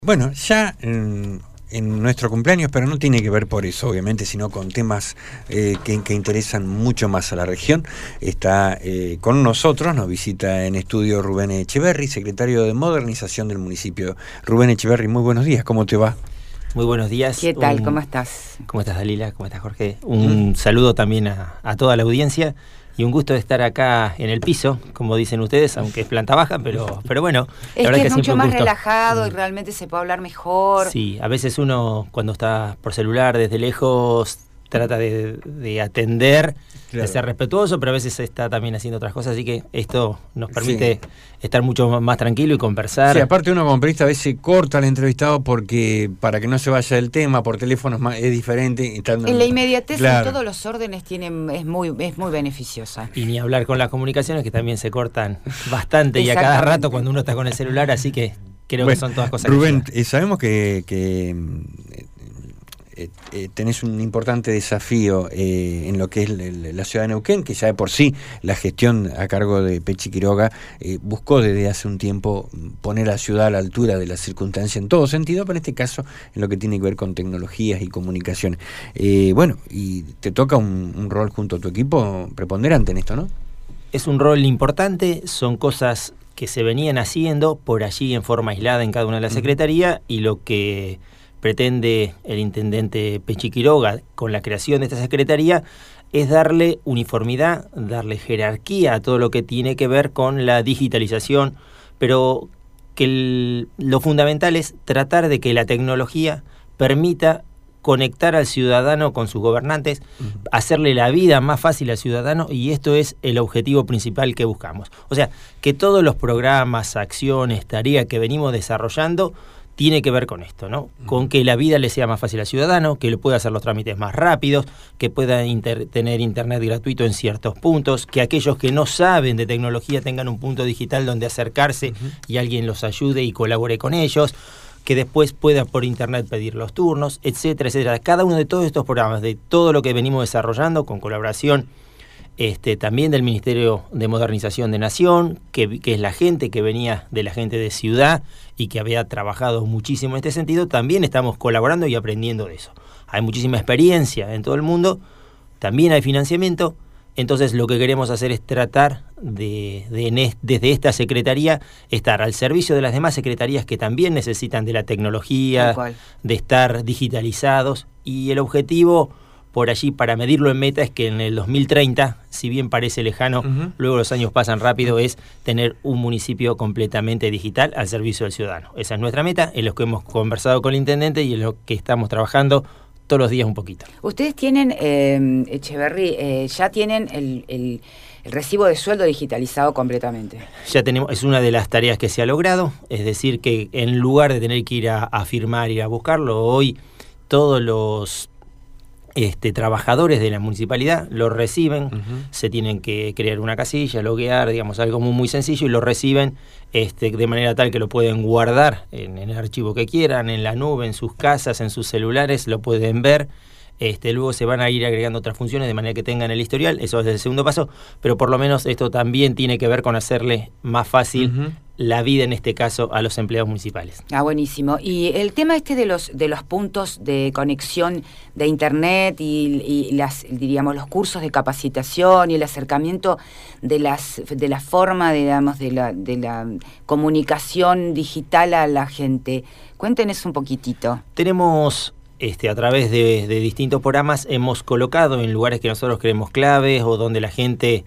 Bueno, ya en nuestro cumpleaños, pero no tiene que ver por eso, obviamente, sino con temas que interesan mucho más a la región. Está con nosotros, nos visita en estudio Rubén Echeverri, secretario de Modernización del municipio. Rubén Echeverri, muy buenos días, ¿cómo te va? Muy buenos días. ¿Qué tal? ¿Cómo estás? ¿Cómo estás, Dalila? ¿Cómo estás, Jorge? Un saludo también a toda la audiencia y un gusto de estar acá en el piso, como dicen ustedes, aunque es planta baja, pero bueno. Es que es mucho más relajado y realmente se puede hablar mejor. Sí, a veces uno cuando está por celular desde lejos trata de atender, claro, de ser respetuoso, pero a veces está también haciendo otras cosas, así que esto nos permite estar mucho más tranquilo y conversar. Sí, aparte uno como periodista a veces corta al entrevistado porque para que no se vaya del tema, por teléfono es diferente. En la inmediatez, claro, en todos los órdenes es muy beneficiosa. Y ni hablar con las comunicaciones, que también se cortan bastante y a cada rato cuando uno está con el celular, así que creo que son todas cosas. Rubén, sabemos que tenés un importante desafío en lo que es la ciudad de Neuquén, que ya de por sí la gestión a cargo de Pechi Quiroga buscó desde hace un tiempo poner a la ciudad a la altura de las circunstancias en todo sentido, pero en este caso en lo que tiene que ver con tecnologías y comunicaciones. Bueno, y te toca un rol junto a tu equipo preponderante en esto, ¿no? Es un rol importante, son cosas que se venían haciendo por allí en forma aislada en cada una de las secretarías, y lo que pretende el intendente Pechi Quiroga con la creación de esta secretaría es darle uniformidad, darle jerarquía a todo lo que tiene que ver con la digitalización, pero que lo fundamental es tratar de que la tecnología permita conectar al ciudadano con sus gobernantes, hacerle la vida más fácil al ciudadano, y esto es el objetivo principal que buscamos. O sea, que todos los programas, acciones, tareas que venimos desarrollando tiene que ver con esto, ¿no? Con que la vida le sea más fácil al ciudadano, que le pueda hacer los trámites más rápidos, que pueda tener internet gratuito en ciertos puntos, que aquellos que no saben de tecnología tengan un punto digital donde acercarse y alguien los ayude y colabore con ellos, que después pueda por internet pedir los turnos, etcétera, etcétera. Cada uno de todos estos programas, de todo lo que venimos desarrollando con colaboración también del Ministerio de Modernización de Nación, que es la gente que venía de la gente de ciudad y que había trabajado muchísimo en este sentido, también estamos colaborando y aprendiendo de eso. Hay muchísima experiencia en todo el mundo, también hay financiamiento, entonces lo que queremos hacer es tratar desde esta secretaría estar al servicio de las demás secretarías que también necesitan de la tecnología, de estar digitalizados, y el objetivo por allí, para medirlo en meta, es que en el 2030, si bien parece lejano, luego los años pasan rápido, es tener un municipio completamente digital al servicio del ciudadano. Esa es nuestra meta, es lo que hemos conversado con el intendente y es lo que estamos trabajando todos los días un poquito. Ustedes tienen, Echeverri, ya tienen el recibo de sueldo digitalizado completamente. Ya tenemos, es una de las tareas que se ha logrado, es decir, que en lugar de tener que ir a firmar, ir a buscarlo, hoy todos los trabajadores de la municipalidad lo reciben, se tienen que crear una casilla, loguear, digamos, algo muy sencillo, y lo reciben de manera tal que lo pueden guardar en el archivo que quieran, en la nube, en sus casas, en sus celulares, lo pueden ver. Luego se van a ir agregando otras funciones de manera que tengan el historial, eso es el segundo paso, pero por lo menos esto también tiene que ver con hacerle más fácil la vida, en este caso, a los empleados municipales. Ah, buenísimo. Y el tema de los puntos de conexión de internet y diríamos, los cursos de capacitación y el acercamiento de la forma, digamos, de la comunicación digital a la gente. Cuéntenos un poquitito. Tenemos a través de distintos programas hemos colocado en lugares que nosotros creemos claves o donde la gente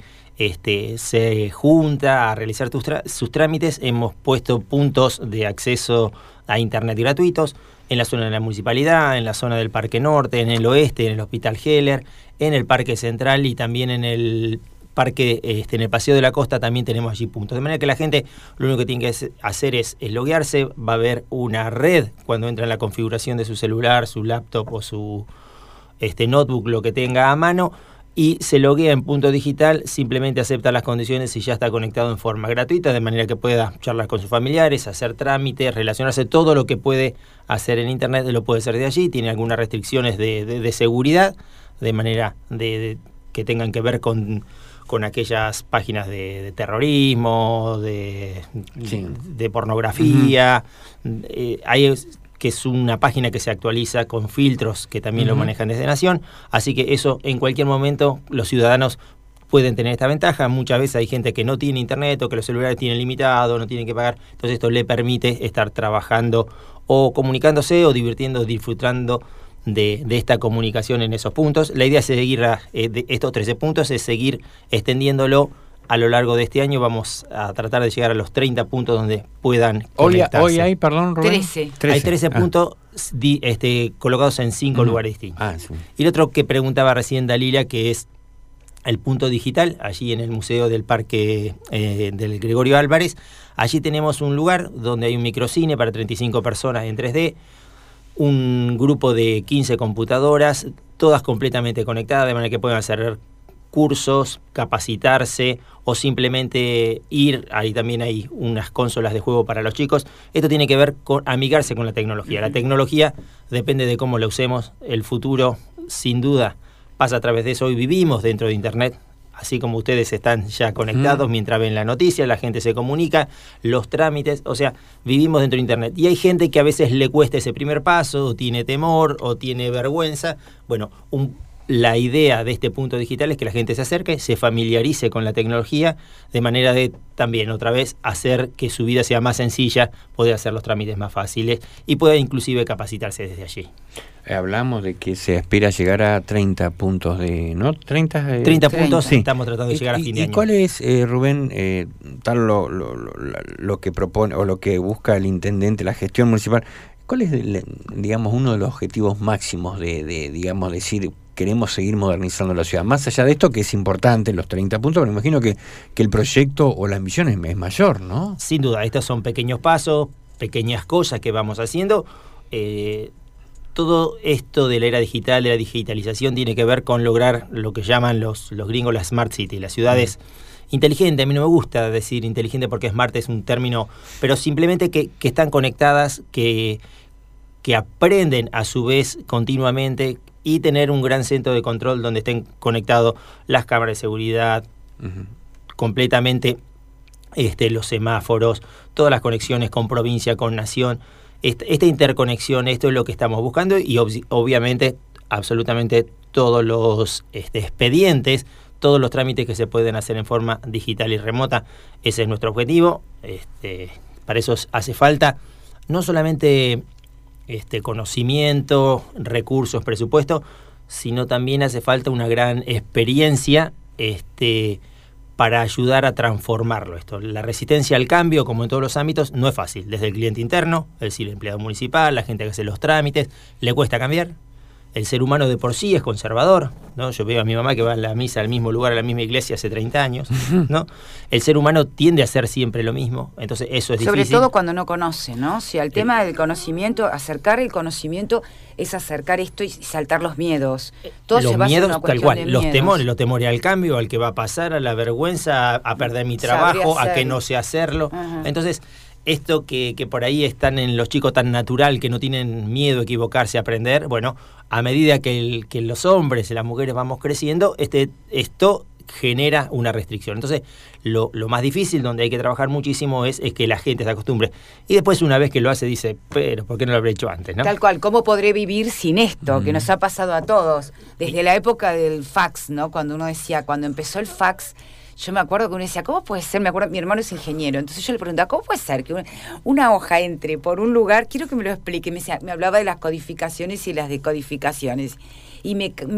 se junta a realizar sus trámites, hemos puesto puntos de acceso a internet gratuitos en la zona de la municipalidad, en la zona del Parque Norte, en el oeste, en el Hospital Heller, en el Parque Central y también en el parque, en el Paseo de la Costa también tenemos allí puntos. De manera que la gente lo único que tiene que hacer es loguearse, va a haber una red cuando entra en la configuración de su celular, su laptop o su notebook, lo que tenga a mano, y se loguea en punto digital, simplemente acepta las condiciones y ya está conectado en forma gratuita, de manera que pueda charlar con sus familiares, hacer trámites, relacionarse, todo lo que puede hacer en internet lo puede hacer de allí. Tiene algunas restricciones de seguridad, de manera que tengan que ver con con aquellas páginas de terrorismo, de pornografía. Hay que es una página que se actualiza con filtros que también lo manejan desde Nación, así que eso en cualquier momento los ciudadanos pueden tener esta ventaja. Muchas veces hay gente que no tiene internet o que los celulares tienen limitado, no tienen que pagar, entonces esto le permite estar trabajando o comunicándose o divirtiendo, disfrutando de esta comunicación en esos puntos. La idea es seguir de estos 13 puntos, es seguir extendiéndolo a lo largo de este año. Vamos a tratar de llegar a los 30 puntos donde puedan conectarse. Hoy hay, perdón, Rubén. 13. Hay 13 puntos colocados en 5 lugares distintos. Sí. Y el otro que preguntaba recién Dalila, que es el punto digital, allí en el Museo del Parque del Gregorio Álvarez. Allí tenemos un lugar donde hay un microcine para 35 personas en 3D, un grupo de 15 computadoras, todas completamente conectadas, de manera que puedan hacer cursos, capacitarse o simplemente ir. Ahí también hay unas consolas de juego para los chicos. Esto tiene que ver con amigarse con la tecnología. La tecnología depende de cómo la usemos. El futuro, sin duda, pasa a través de eso. Hoy vivimos dentro de Internet, así como ustedes están ya conectados mientras ven la noticia, la gente se comunica, los trámites, o sea, vivimos dentro de Internet. Y hay gente que a veces le cuesta ese primer paso, o tiene temor, o tiene vergüenza. Bueno, la idea de este punto digital es que la gente se acerque, se familiarice con la tecnología, de manera de también, otra vez, hacer que su vida sea más sencilla, poder hacer los trámites más fáciles y pueda inclusive capacitarse desde allí. Hablamos de que se aspira a llegar a 30 puntos ¿no? 30 puntos, sí. Estamos tratando de llegar a fin de año. ¿Y cuál es, Rubén, lo que propone o lo que busca el intendente, la gestión municipal? ¿Cuál es, digamos, uno de los objetivos máximos de digamos, decir, queremos seguir modernizando la ciudad? Más allá de esto, que es importante, los 30 puntos, pero me imagino que el proyecto o la ambición es mayor, ¿no? Sin duda, estos son pequeños pasos, pequeñas cosas que vamos haciendo. Todo esto de la era digital, de la digitalización, tiene que ver con lograr lo que llaman los gringos la Smart City, las ciudades inteligentes. A mí no me gusta decir inteligente porque smart es un término, pero simplemente que están conectadas, que aprenden a su vez continuamente, y tener un gran centro de control donde estén conectados las cámaras de seguridad, completamente los semáforos, todas las conexiones con provincia, con nación. Esta interconexión, esto es lo que estamos buscando, y obviamente absolutamente todos los expedientes, todos los trámites que se pueden hacer en forma digital y remota, ese es nuestro objetivo. Para eso hace falta no solamente conocimiento, recursos, presupuesto, sino también hace falta una gran experiencia para ayudar a transformarlo. La resistencia al cambio, como en todos los ámbitos, no es fácil. Desde el cliente interno, es decir, el empleado municipal, la gente que hace los trámites, le cuesta cambiar. El ser humano de por sí es conservador, ¿no? Yo veo a mi mamá que va a la misa al mismo lugar, a la misma iglesia hace 30 años, ¿no? El ser humano tiende a hacer siempre lo mismo, entonces eso es difícil. Sobre todo cuando no conoce, ¿no? O sea, el tema del conocimiento, acercar el conocimiento es acercar esto y saltar los miedos. Todo los se basa miedos, en una cuestión tal cual, de los temores al cambio, al que va a pasar, a la vergüenza, a perder mi trabajo, a que no sé hacerlo. Entonces, esto que por ahí están en los chicos tan natural, que no tienen miedo a equivocarse, a aprender, bueno, a medida que los hombres y las mujeres vamos creciendo, esto genera una restricción. Entonces, lo más difícil, donde hay que trabajar muchísimo, es que la gente se acostumbre. Y después, una vez que lo hace, dice, pero ¿por qué no lo habré hecho antes, no? Tal cual, ¿cómo podré vivir sin esto? Que nos ha pasado a todos. Desde la época del fax, ¿no? Cuando uno decía, cuando empezó el fax, yo me acuerdo que uno decía, ¿cómo puede ser? Me acuerdo, mi hermano es ingeniero, entonces yo le preguntaba, ¿cómo puede ser que una hoja entre por un lugar? Quiero que me lo explique. Me hablaba de las codificaciones y las decodificaciones. Y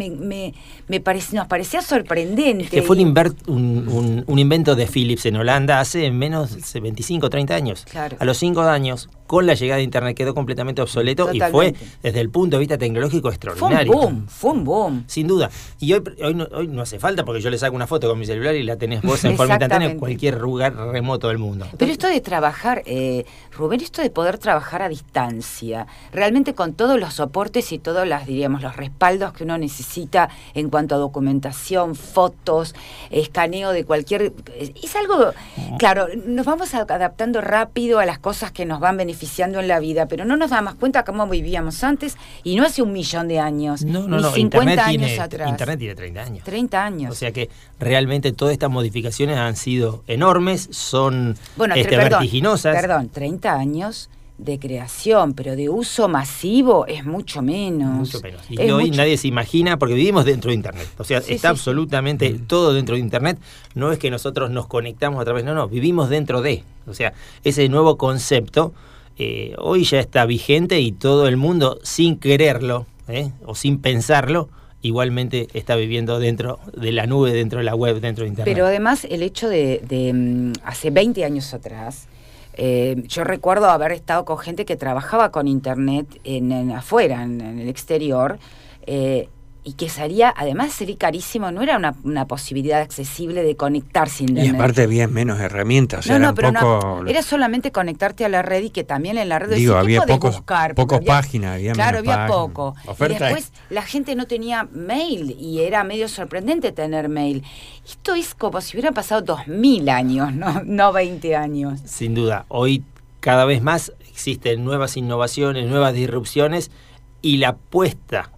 nos parecía sorprendente. Es que fue un invento de Philips en Holanda hace menos de 25 o 30 años. Claro. A los 5 años, con la llegada de Internet, quedó completamente obsoleto. Totalmente. Y fue, desde el punto de vista tecnológico, extraordinario. Fue un boom. Sin duda. Y hoy no hace falta, porque yo le saco una foto con mi celular y la tenés vos en forma instantánea en cualquier lugar remoto del mundo. Pero esto de trabajar, Rubén, esto de poder trabajar a distancia, realmente con todos los soportes y todos los respaldos que uno necesita en cuanto a documentación, fotos, escaneo de cualquier... Es algo... Claro, nos vamos adaptando rápido a las cosas que nos van beneficiando en la vida, pero no nos damos cuenta cómo vivíamos antes, y no hace 1.000.000 de años, ni 50 Internet años atrás. Internet tiene 30 años. 30 años. O sea que realmente todas estas modificaciones han sido enormes, son vertiginosas. Perdón, 30 años de creación, pero de uso masivo es mucho menos. Mucho menos. Y hoy nadie se imagina, porque vivimos dentro de Internet. O sea, está absolutamente todo dentro de Internet. No es que nosotros nos conectamos a través, no, vivimos dentro de. O sea, ese nuevo concepto hoy ya está vigente y todo el mundo, sin quererlo o sin pensarlo, igualmente está viviendo dentro de la nube, dentro de la web, dentro de Internet. Pero además el hecho de hace 20 años atrás, yo recuerdo haber estado con gente que trabajaba con Internet afuera, en el exterior, y que además sería carísimo, no era una posibilidad accesible de conectarse a Internet. Y aparte había menos herramientas. Era solamente conectarte a la red, y que también en la red había pocas páginas. Había poco. Y después la gente no tenía mail, y era medio sorprendente tener mail. Esto es como si hubieran pasado 2000 años, no 20 años. Sin duda, hoy cada vez más existen nuevas innovaciones, nuevas disrupciones, y la apuesta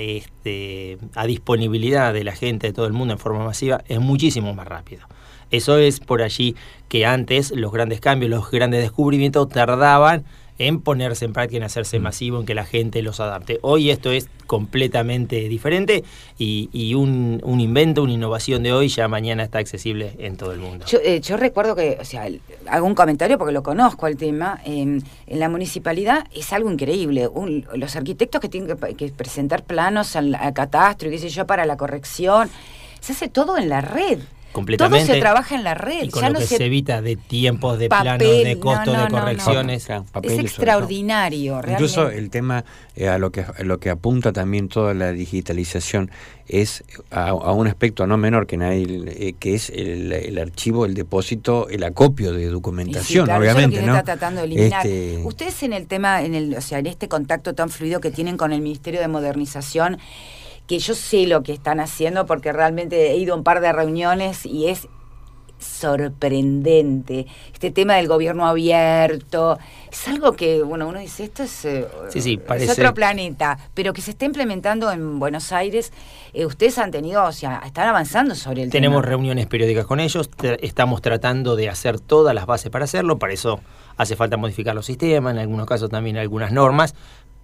a disponibilidad de la gente, de todo el mundo en forma masiva, es muchísimo más rápido. Eso es por allí que antes los grandes cambios, los grandes descubrimientos tardaban en ponerse en práctica, en hacerse masivo, en que la gente los adapte. Hoy esto es completamente diferente, y un invento, una innovación de hoy ya mañana está accesible en todo el mundo. Yo recuerdo que, hago un comentario porque lo conozco el tema, en la municipalidad es algo increíble. Los arquitectos que tienen que presentar planos al catastro y qué sé yo para la corrección, se hace todo en la red. Completamente. Todo se trabaja en la red. Y con lo que se evita de tiempos, de planos, de costos, de correcciones. Es extraordinario, realmente. Incluso el tema, a lo que apunta también toda la digitalización, es a un aspecto no menor que nadie, que es el archivo, el depósito, el acopio de documentación, claro, obviamente, eso es lo que se está tratando de eliminar. Ustedes en el tema, en este contacto tan fluido que tienen con el Ministerio de Modernización, que yo sé lo que están haciendo porque realmente he ido a un par de reuniones y es sorprendente. Este tema del gobierno abierto es algo que, uno dice, esto es parece... otro planeta, pero que se está implementando en Buenos Aires. Ustedes han tenido, están avanzando sobre el tema. Tenemos reuniones periódicas con ellos, estamos tratando de hacer todas las bases para hacerlo, para eso hace falta modificar los sistemas, en algunos casos también algunas normas.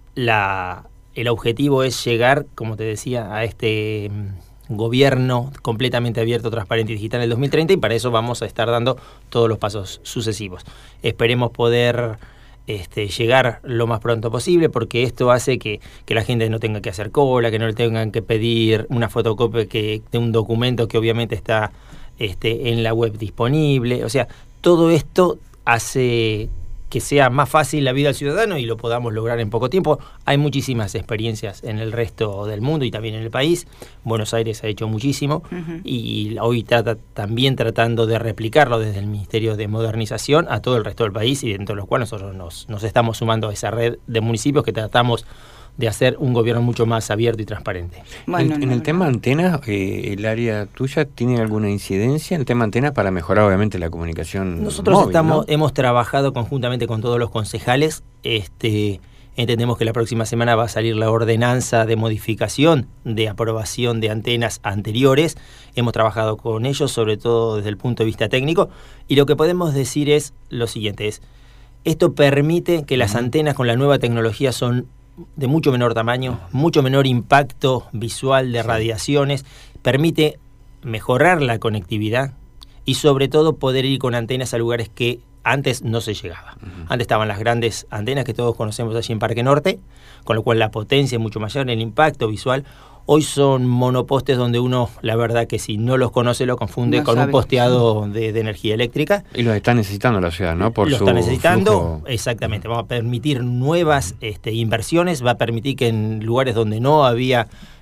El objetivo es llegar, como te decía, a este gobierno completamente abierto, transparente y digital en el 2030, y para eso vamos a estar dando todos los pasos sucesivos. Esperemos poder llegar lo más pronto posible, porque esto hace que la gente no tenga que hacer cola, que no le tengan que pedir una fotocopia de un documento que obviamente está en la web disponible. O sea, todo esto hace que sea más fácil la vida al ciudadano y lo podamos lograr en poco tiempo. Hay muchísimas experiencias en el resto del mundo y también en el país. Buenos Aires ha hecho muchísimo, y hoy también tratando de replicarlo desde el Ministerio de Modernización a todo el resto del país, y dentro de los cuales nosotros nos estamos sumando a esa red de municipios que tratamos de hacer un gobierno mucho más abierto y transparente. En el tema antenas, ¿el área tuya tiene alguna incidencia en el tema antenas para mejorar obviamente la comunicación Nosotros móvil, hemos trabajado conjuntamente con todos los concejales. Entendemos que la próxima semana va a salir la ordenanza de modificación de aprobación de antenas anteriores. Hemos trabajado con ellos, sobre todo desde el punto de vista técnico, y lo que podemos decir es lo siguiente: esto permite que las antenas con la nueva tecnología son de mucho menor tamaño, mucho menor impacto visual de radiaciones, permite mejorar la conectividad y sobre todo poder ir con antenas a lugares que antes no se llegaba. Antes estaban las grandes antenas que todos conocemos allí en Parque Norte, con lo cual la potencia es mucho mayor, el impacto visual. Hoy son monopostes donde uno, la verdad que si no los conoce, lo confunde con un posteado de energía eléctrica. Y los está necesitando la ciudad, ¿no? Lo está necesitando, exactamente. Vamos a permitir nuevas inversiones, va a permitir que en lugares donde no había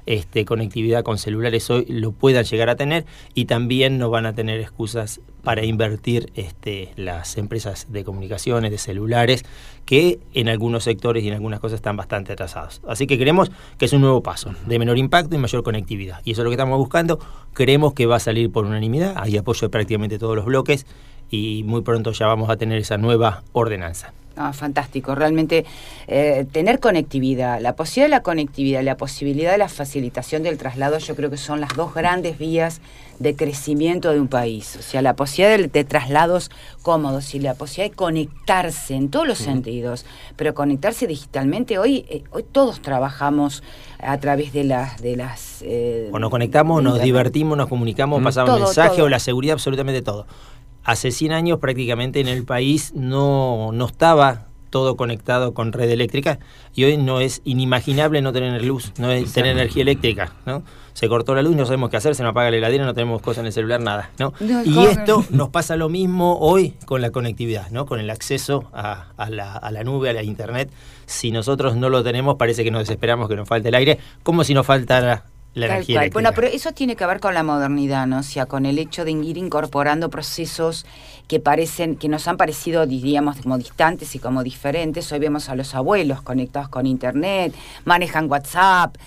conectividad con celulares hoy lo puedan llegar a tener, y también no van a tener excusas para invertir las empresas de comunicaciones, de celulares, que en algunos sectores y en algunas cosas están bastante atrasados. Así que creemos que es un nuevo paso de menor impacto y mayor conectividad, y eso es lo que estamos buscando. Creemos que va a salir por unanimidad, hay apoyo de prácticamente todos los bloques, y muy pronto ya vamos a tener esa nueva ordenanza. Fantástico, realmente tener conectividad, la posibilidad de la conectividad, la posibilidad de la facilitación del traslado, yo creo que son las dos grandes vías de crecimiento de un país. O sea, la posibilidad de traslados cómodos y la posibilidad de conectarse en todos los sentidos, pero conectarse digitalmente. Hoy todos trabajamos a través de las o nos conectamos, nos divertimos, nos comunicamos, pasamos mensajes, o la seguridad, absolutamente todo. Hace 100 años prácticamente en el país no estaba todo conectado con red eléctrica, y hoy no es inimaginable no tener luz, no es tener energía eléctrica, ¿no? Se cortó la luz, no sabemos qué hacer, se nos apaga la heladera, no tenemos cosas en el celular, nada, ¿no? Y esto nos pasa lo mismo hoy con la conectividad, ¿no? Con el acceso a la nube, a la internet. Si nosotros no lo tenemos, parece que nos desesperamos, que nos falte el aire, como si nos faltara la energía eléctrica. Bueno, pero eso tiene que ver con la modernidad, ¿no? O sea, con el hecho de ir incorporando procesos que nos han parecido, diríamos, como distantes y como diferentes. Hoy vemos a los abuelos conectados con internet, manejan WhatsApp,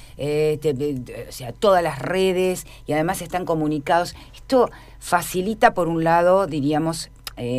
o sea, todas las redes, y además están comunicados. Esto facilita, por un lado, diríamos,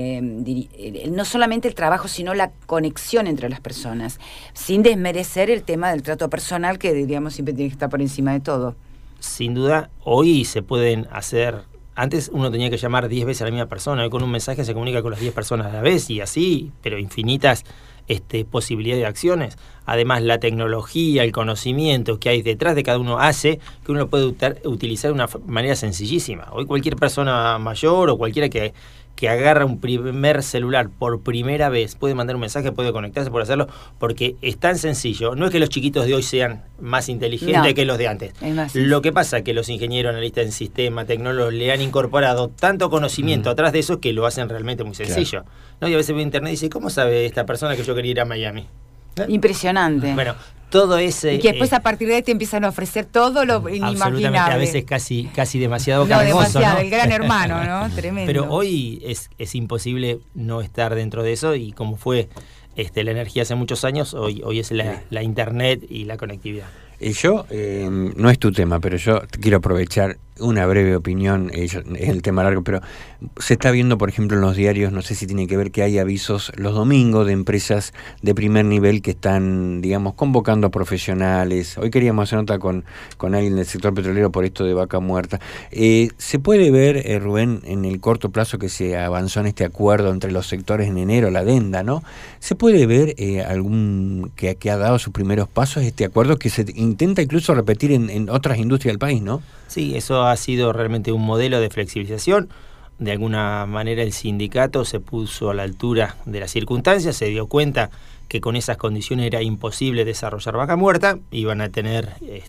no solamente el trabajo, sino la conexión entre las personas, sin desmerecer el tema del trato personal, que diríamos siempre tiene que estar por encima de todo. Sin duda, hoy se pueden hacer. Antes uno tenía que llamar 10 veces a la misma persona, hoy con un mensaje se comunica con las 10 personas a la vez, y así, pero infinitas posibilidades de acciones. Además, la tecnología, el conocimiento que hay detrás de cada uno hace que uno lo puede utilizar de una manera sencillísima. Hoy cualquier persona mayor o cualquiera que agarra un primer celular por primera vez puede mandar un mensaje, puede conectarse, puede hacerlo, porque es tan sencillo. No es que los chiquitos de hoy sean más inteligentes que los de antes. Lo que pasa es que los ingenieros, analistas en sistema, tecnólogos, le han incorporado tanto conocimiento atrás de eso que lo hacen realmente muy sencillo. Claro. ¿No? Y a veces veo internet y dice, ¿cómo sabe esta persona que yo quería ir a Miami? Impresionante. Bueno, todo ese... Y que después a partir de ahí te empiezan a ofrecer todo lo inimaginable. Absolutamente, a veces casi demasiado cargoso, ¿no? El gran hermano, ¿no? Tremendo. Pero hoy es imposible no estar dentro de eso, y como fue la energía hace muños años, hoy es la internet y la conectividad. Yo, no es tu tema, pero yo quiero aprovechar una breve opinión, es el tema largo, pero se está viendo, por ejemplo, en los diarios, no sé si tiene que ver, que hay avisos los domingos de empresas de primer nivel que están, digamos, convocando a profesionales. Hoy queríamos hacer nota con alguien del sector petrolero por esto de Vaca Muerta. ¿Se puede ver, Rubén, en el corto plazo que se avanzó en este acuerdo entre los sectores en enero, la adenda, ¿no? ¿Se puede ver algún que ha dado sus primeros pasos este acuerdo, que se intenta incluso repetir en otras industrias del país, ¿no? Sí, eso ha sido realmente un modelo de flexibilización. De alguna manera el sindicato se puso a la altura de las circunstancias, se dio cuenta que con esas condiciones era imposible desarrollar Vaca Muerta. Iban a tener,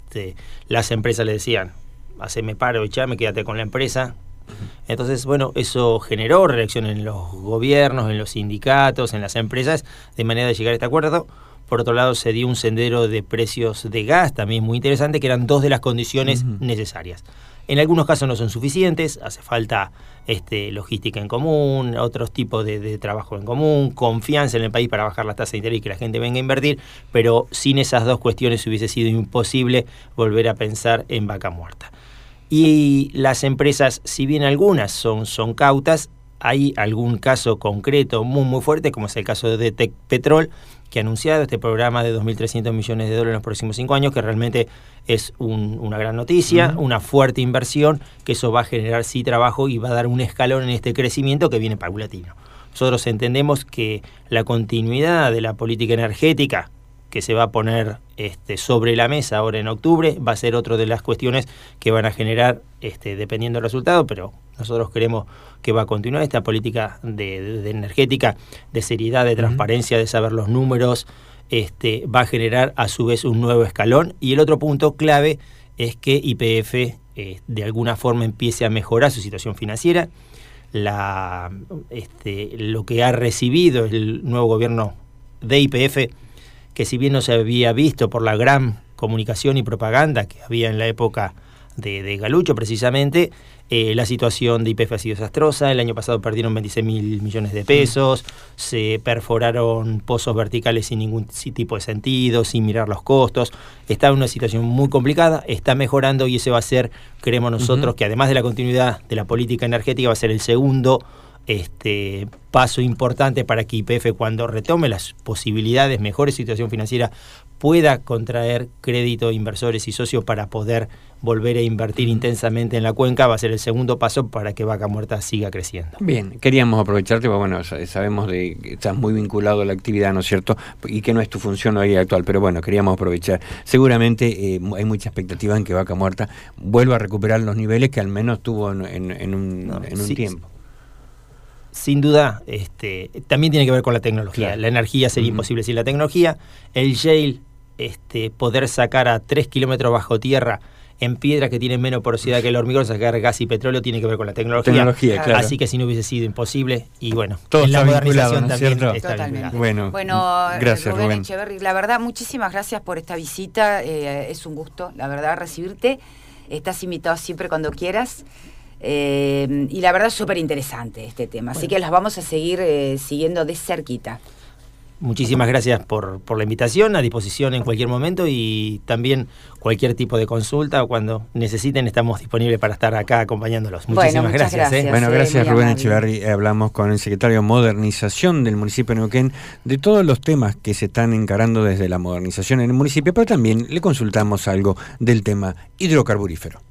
las empresas le decían, haceme paro, echame, quédate con la empresa. Entonces, bueno, eso generó reacción en los gobiernos, en los sindicatos, en las empresas, de manera de llegar a este acuerdo. Por otro lado, se dio un sendero de precios de gas, también muy interesante, que eran dos de las condiciones necesarias. En algunos casos no son suficientes, hace falta logística en común, otros tipos de trabajo en común, confianza en el país para bajar la tasa de interés y que la gente venga a invertir, pero sin esas dos cuestiones hubiese sido imposible volver a pensar en Vaca Muerta. Y las empresas, si bien algunas son cautas, hay algún caso concreto muy fuerte, como es el caso de Tecpetrol, que ha anunciado este programa de $2.300 millones en los próximos 5 años, que realmente es una gran noticia, una fuerte inversión, que eso va a generar sí trabajo y va a dar un escalón en este crecimiento que viene paulatino. Nosotros entendemos que la continuidad de la política energética que se va a poner sobre la mesa ahora en octubre va a ser otra de las cuestiones que van a generar, dependiendo del resultado, pero nosotros creemos que va a continuar esta política de energética, de seriedad, de transparencia, de saber los números, va a generar a su vez un nuevo escalón. Y el otro punto clave es que YPF de alguna forma empiece a mejorar su situación financiera. Lo que ha recibido el nuevo gobierno de YPF, que si bien no se había visto por la gran comunicación y propaganda que había en la época de Galucho precisamente, la situación de YPF ha sido desastrosa. El año pasado perdieron 26.000 millones de pesos, se perforaron pozos verticales sin ningún tipo de sentido, sin mirar los costos. Está en una situación muy complicada, está mejorando y ese va a ser, creemos nosotros, que además de la continuidad de la política energética, va a ser el segundo paso importante para que YPF, cuando retome las posibilidades, mejore situación financiera, pueda contraer crédito a inversores y socios para poder volver a invertir intensamente en la cuenca. Va a ser el segundo paso para que Vaca Muerta siga creciendo. Bien, queríamos aprovecharte, porque bueno, sabemos de que estás muy vinculado a la actividad, ¿no es cierto? Y que no es tu función hoy actual, pero bueno, queríamos aprovechar. Seguramente hay mucha expectativa en que Vaca Muerta vuelva a recuperar los niveles que al menos tuvo en un tiempo. Sin duda, también tiene que ver con la tecnología. Claro. La energía sería imposible sin la tecnología. El shale, poder sacar a 3 kilómetros bajo tierra en piedras que tienen menos porosidad que el hormigón, sacar gas y petróleo, tiene que ver con la tecnología. Claro. Así que si no hubiese sido imposible, y bueno, todo en la está modernización vinculado, ¿no es también cierto? está Totalmente. vinculado. Bueno, gracias, Rubén Echeverri, la verdad, muchísimas gracias por esta visita. Es un gusto, la verdad, recibirte. Estás invitado siempre cuando quieras. Y la verdad es súper interesante este tema, así que las vamos a seguir siguiendo de cerquita. Muchísimas gracias por la invitación, a disposición en cualquier momento, y también cualquier tipo de consulta o cuando necesiten estamos disponibles para estar acá acompañándolos. Muchísimas gracias. Bueno, gracias Rubén amable. Echeverri. Hablamos con el secretario de Modernización del municipio de Neuquén de todos los temas que se están encarando desde la modernización en el municipio, pero también le consultamos algo del tema hidrocarburífero.